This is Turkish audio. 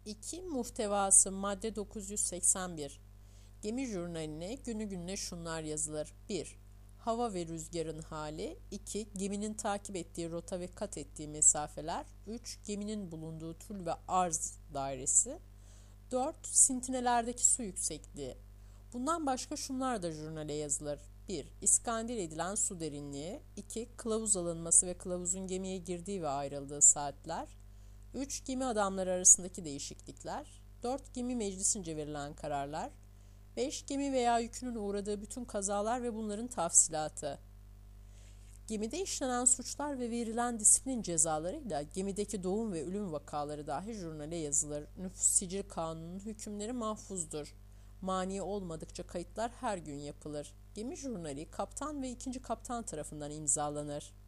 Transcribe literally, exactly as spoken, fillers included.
iki. Muhtevası madde dokuz yüz seksen bir. Gemi jurnaline günü gününe şunlar yazılır. bir. Hava ve rüzgarın hali. iki. Geminin takip ettiği rota ve kat ettiği mesafeler. üç. Geminin bulunduğu tul ve arz dairesi. dört. Sintinelerdeki su yüksekliği. Bundan başka şunlar da jurnale yazılır. bir. İskandil edilen su derinliği. iki. Kılavuz alınması ve kılavuzun gemiye girdiği ve ayrıldığı saatler. üç. Gemi adamları arasındaki değişiklikler. dört. Gemi meclisince verilen kararlar. beş. Gemi veya yükünün uğradığı bütün kazalar ve bunların tafsilatı. Gemide işlenen suçlar ve verilen disiplin cezalarıyla gemideki doğum ve ölüm vakaları dahi jurnale yazılır. Nüfus sicil kanunun hükümleri mahfuzdur. Mani olmadıkça kayıtlar her gün yapılır. Gemi jurnali kaptan ve ikinci kaptan tarafından imzalanır.